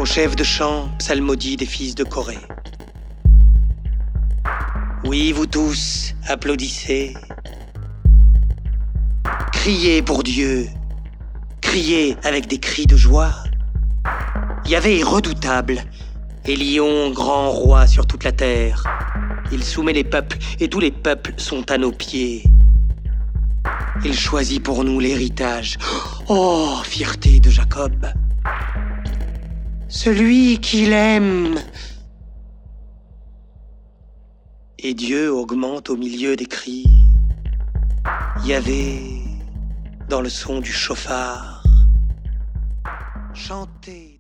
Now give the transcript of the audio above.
au chef de chant psalmodie des fils de Corée. Oui, vous tous, applaudissez. Criez pour Dieu. Criez avec des cris de joie. Yahvé est redoutable, et Lion, grand roi sur toute la terre. Il soumet les peuples, et tous les peuples sont à nos pieds. Il choisit pour nous l'héritage. Oh, fierté de Jacob. Celui qu'il aime. Et Dieu augmente au milieu des cris. Yahvé, dans le son du chauffard. Chantez.